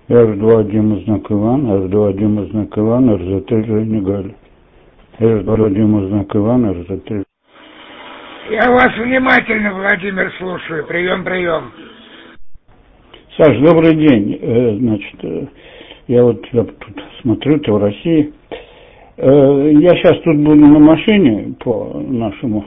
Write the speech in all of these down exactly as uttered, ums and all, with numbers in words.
эф два Дима знак Иван, эф два Дима знак Иван, эр зэ тэ Женя Галя. эф два Дима знак Иван, эр зэ тэ. Я вас внимательно, Владимир, слушаю. Прием, прием. Саш, добрый день. Значит, я вот я тут смотрю, ты в России. Я сейчас тут буду на машине по нашему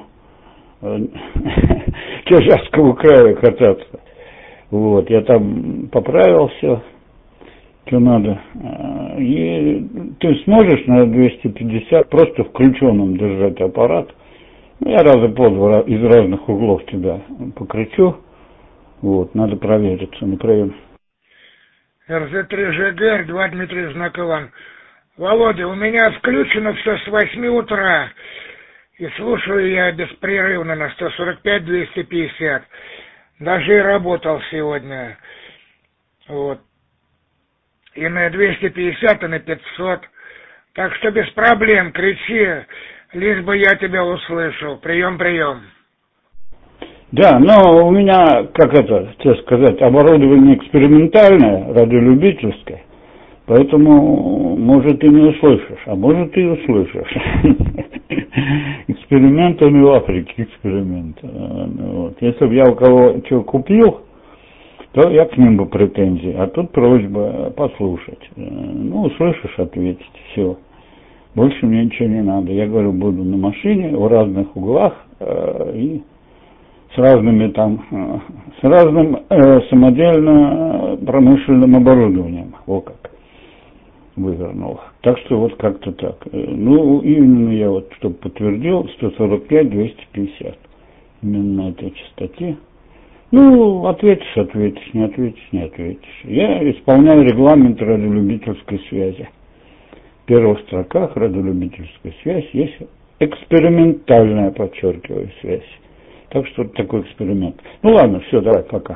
Чижевскому краю кататься. Вот, я там поправился, что надо. И ты сможешь на двести пятьдесят просто включенным держать аппарат. Я раза по два из разных углов тебя покричу. Вот, надо провериться на прием. эр зэ три жэ гэ, эр два Дмитрий знак Иван. Володя, у меня включено все с восьми утра. И слушаю я беспрерывно на сто сорок пять двести пятьдесят. Даже и работал сегодня. Вот. И на двести пятьдесят, и на пятьсот. Так что без проблем, кричи, лишь бы я тебя услышал. Прием, прием. Да, но у меня, как это, тебе сказать, оборудование экспериментальное, радиолюбительское. Поэтому, может, и не услышишь, а может, и услышишь. Экспериментами в Африке, эксперимент. Вот. Если бы я у кого что купил, то я к ним бы претензии. А тут просьба послушать. Ну, услышишь, ответить, все. Больше мне ничего не надо. Я говорю, буду на машине в разных углах и с разными там, с разным самодельно промышленным оборудованием. О как. Вывернул. Так что вот как-то так. Ну, именно я вот, чтобы подтвердил, сто сорок пять двести пятьдесят. Именно на этой частоте. Ну, ответишь, ответишь, не ответишь, не ответишь. Я исполняю регламент радиолюбительской связи. В первых строках радиолюбительская связь есть экспериментальная, подчеркиваю, связь. Так что это такой эксперимент. Ну ладно, все, давай, пока.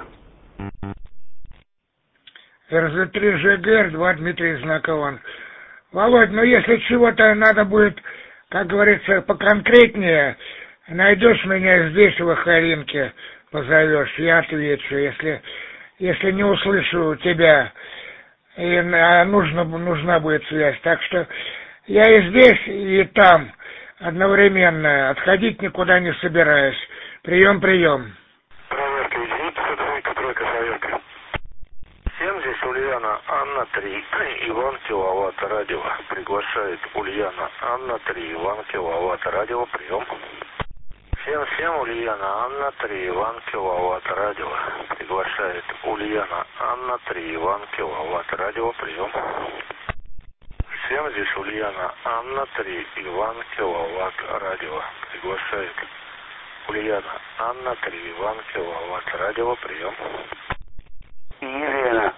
эр зэ три жэ гэ, эр два Дмитрий знак Иван. Володь, ну если чего-то надо будет, как говорится, поконкретнее, найдешь меня здесь, в Ахаринке, позовешь, я отвечу, если, если не услышу тебя, и а нужно, нужна будет связь. Так что я и здесь, и там одновременно, отходить никуда не собираюсь. Прием, прием. Проверка, извините, тройка, тройка, проверка. семь, здесь Ульяна, Анна, три, Иван, киловатт, радио. Приглашает Ульяна, Анна, три, Иван, киловатт, радио, прием. семь семь, Ульяна, Анна, три, Иван, киловатт, радио. Приглашает Ульяна, Анна, три, Иван, киловатт, радио, прием. семь, здесь Ульяна, Анна, три, Иван, киловатт, радио. Приглашает Ульяна, Анна, три, Иван, киловатт, радио, прием. Елена.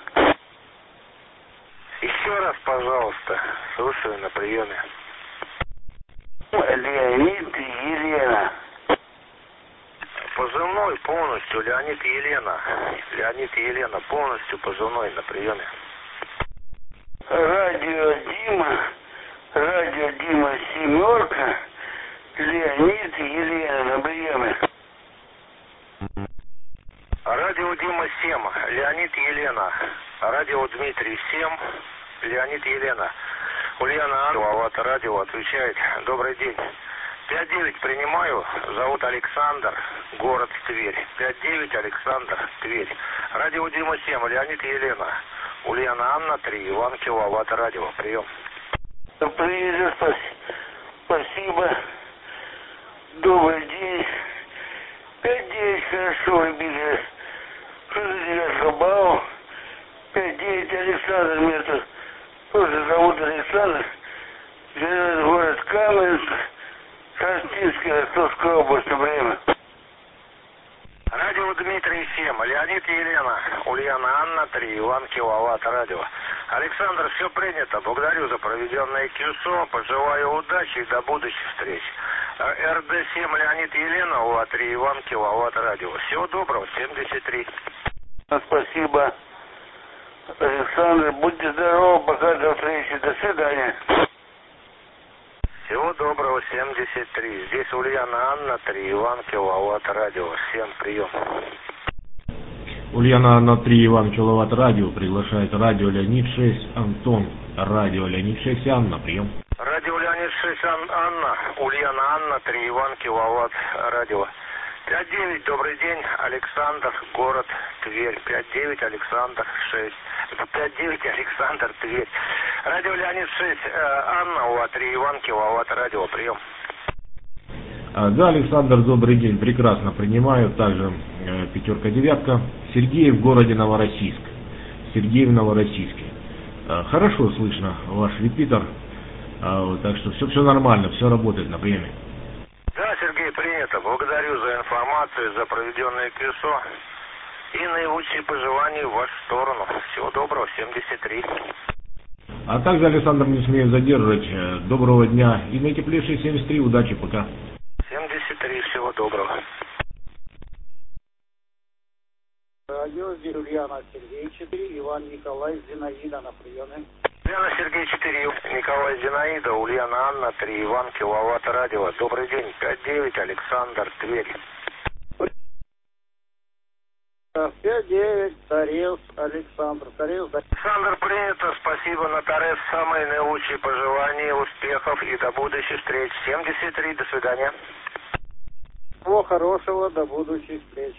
Еще раз, пожалуйста, слушаю на приеме. Леонид и Елена. Позывной полностью Леонид и Елена. Леонид и Елена полностью позывной на приеме. Радио Дима. Радио Дима семерка. Леонид и Елена на приеме. Радио Дима семь, Леонид и Елена. Радио Дмитрий семь, Леонид и Елена. Ульяна Анна, радио отвечает. Добрый день. пять девять принимаю. Зовут Александр. Город Тверь. пять девять Александр, Тверь. Радио Дима семь, Леонид и Елена. Ульяна Анна, три, Иван, киловатт, радио. Прием. Привет, спасибо. Добрый день. пять девять, хорошо, ребята. шестьдесят девять баллов. пять девять Александр, меня тут тоже зовут Александр. Живет город Каменск, Шастинская, Ростовская область, время. Радио Дмитрий семь, Леонид и Елена. Ульяна Анна, три, Иван, киловатт, радио. Александр, все принято. Благодарю за проведенное КЮСО. Пожелаю удачи и до будущих встреч. эр дэ семь, Леонид и Елена, УА три, Иван, киловатт, радио. Всего доброго, семьдесят три. Спасибо, Александр. Будьте здоровы, пока до встречи. До свидания. Всего доброго, семьдесят три. Здесь Ульяна Анна, три, Иван, киловатт, радио. Всем прием. Ульяна Анна три, Иван Киловатт радио, приглашает радио Леонид шесть, Антон, радио Леонид шесть, Анна, прием. Радио Леонид шесть, Ан- Анна, Ульяна Анна три, Иван Киловатт радио. пять девять, добрый день, Александр, город Тверь, пять девять, Александр, шесть, пять девять, Александр, Тверь. Радио Леонид шесть, Анна, УА три, Иван Киловатт радио, прием. Да, Александр, добрый день, прекрасно принимаю, также э, пятерка, девятка. Сергей в городе Новороссийск. Сергей в Новороссийске. Э, хорошо слышно ваш репитер, э, вот, так что все, все нормально, все работает на приеме. Да, Сергей, принято. Благодарю за информацию, за проведенное КСО и наилучшие пожелания в вашу сторону. Всего доброго, семьдесят три. А также, Александр, не смею задерживать, э, доброго дня и наитеплейшие семьдесят три, удачи, пока. семьдесят три, всего доброго. Радио Ульяна Сергей четыре, Иван Николай Зинаида на приеме. Ульяна Сергей четыре, Николай Зинаида, Ульяна Анна три, Иван Киловатт радио. Добрый день, пять девять, Александр, Тверь. пять девять, Торез, Александр, Торез. Александр, принято, спасибо, на Торез, самые наилучшие пожелания, успехов и до будущих встреч. семьдесят три, до свидания. Всего хорошего, до будущих встреч.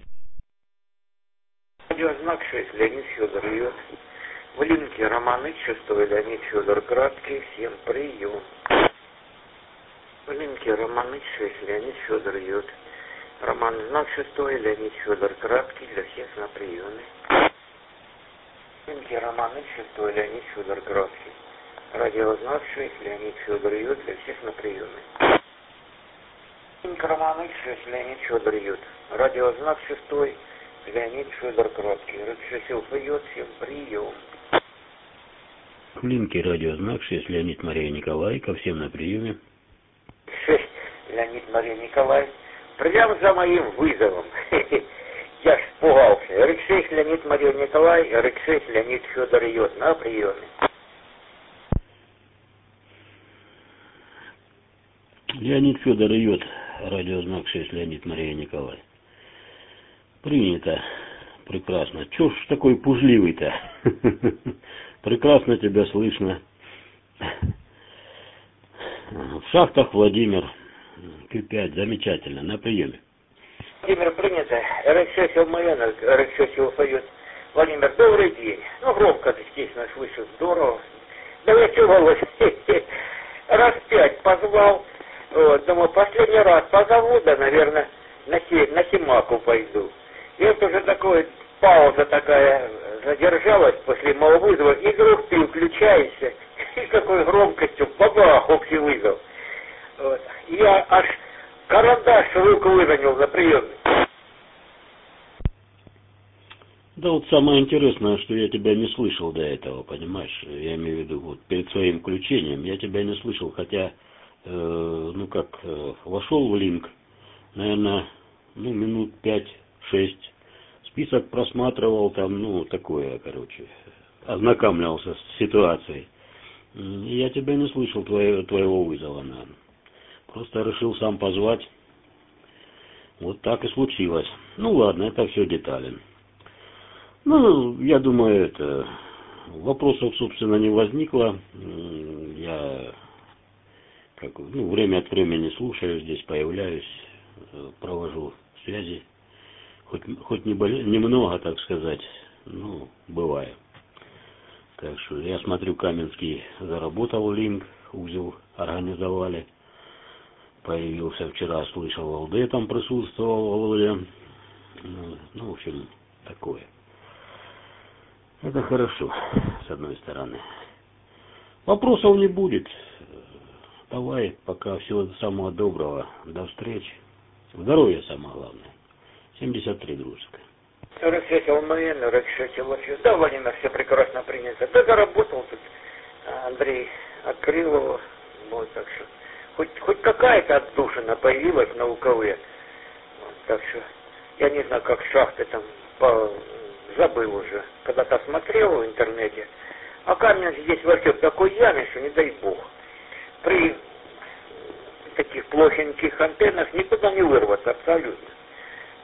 Радиознак шесть, Леонид Федор Йод. В линке Роман Ильич, шестой, Леонид Федор Краткий, всем прием. В линке Роман Ильич шесть, Леонид Федор Йод. Роман знак шестой, Леонид Федор Краткий, для всех на приеме. В линке Роман Ильич шестой, Леонид Федор Краткий. Радиознак шесть, Леонид Федор Йод, для всех на приеме. Линк Роман Ильич шесть, Леонид Федор Йод. Радиознак шестой, Леонид Федор Краткий. Разрешил поет, всем прием. В линке радиознак шесть, Леонид Мария Николай, ко всем на приеме. шесть, Леонид Мария Николай. Прямо за моим вызовом. Я ж испугался. эр шесть, Леонид Мария Николай, эр шесть, Леонид Федор Йод на приеме. Леонид Федор Йод, радиознак шесть, Леонид Мария Николай. Принято. Прекрасно. Чё ж такой пужливый-то? Прекрасно тебя слышно. В шахтах Владимир. пять, замечательно. На приеме. Владимир, принято. эр шесть, эл эм эн, эр шесть, эл Владимир, добрый день. Ну, громко, естественно, слышу. Здорово. Да я чувствовалось. Раз пять позвал. Вот, думаю, последний раз позову, да, наверное, на, хи, на Химаку пойду. И вот уже такое, пауза такая задержалась после моего вызова, и вдруг ты включаешься, и какой громкостью, бабах, общий вызов. Вот. Я аж карандаш в руку выронил на приемник. Да вот самое интересное, что я тебя не слышал до этого, понимаешь? Я имею в виду, вот перед своим включением я тебя не слышал, хотя, э, ну как, э, вошел в линк, наверное, ну минут пять-шесть, список просматривал там, ну такое, короче, ознакомливался с ситуацией. И я тебя не слышал, твоего, твоего вызова, наверное. Просто решил сам позвать. Вот так и случилось. Ну ладно, это все детали. Ну, я думаю, это вопросов, собственно, не возникло. Я как, ну, время от времени слушаю, здесь появляюсь, провожу связи. Хоть, хоть не более, немного, так сказать, ну, бывает. Так что я смотрю, Каменский заработал линк, узел организовали. Появился вчера, слышал, ЛД там присутствовал, Володя. Ну, ну, в общем, такое. Это хорошо, с одной стороны. Вопросов не будет. Давай, пока всего самого доброго. До встречи. Здоровья самое главное. семьдесят три, дружеская. эр шесть, эл эм эн, эр шесть, эл эф. Да, Владимир, все прекрасно принято. Да, заработал тут Андрей, открыл его. Вот, так что хоть, хоть какая-то отдушина появилась на УКВ. Вот, так что я не знаю, как шахты там по... забыл уже. Когда-то смотрел в интернете. А камень здесь вообще в такой яме, что не дай бог. При таких плохеньких антеннах никуда не вырваться абсолютно.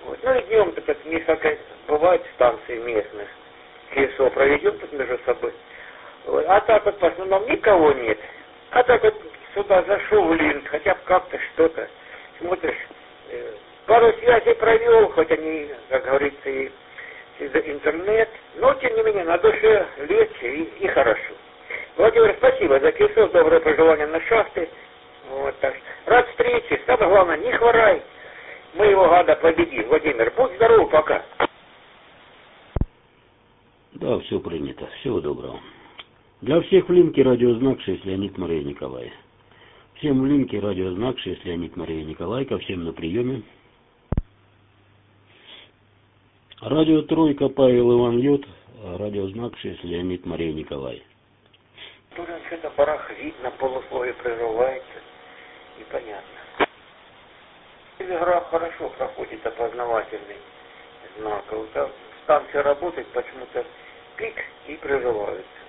Вот. Ну и днем так несколько бывает станций местных. КСО проведем тут между собой. Вот. А так вот в основном никого нет. А так вот сюда зашел в линк, хотя бы как-то что-то. Смотришь, э, пару связей провел, хоть они, как говорится, и через интернет, но тем не менее на душе легче и, и хорошо. Владимир, спасибо за КСО, доброе пожелание на шахты. Вот так. Рад встрече, самое главное, не хворай. Мы его гада победим. Владимир, будь здоров, пока. Да, все принято. Всего доброго. Для всех в линке радиознак шесть Леонид Мария Николай. Всем в линке радиознак шесть Леонид Мария Николай. Ко всем на приеме. Радио Тройка Павел Иван Йод. Радиознак шесть Леонид Мария Николай. Тут что-то барахлит, на полусловие прерывается. Непонятно. Игра хорошо проходит опознавательный знак. Вот станция работает, почему-то пик и прерывается.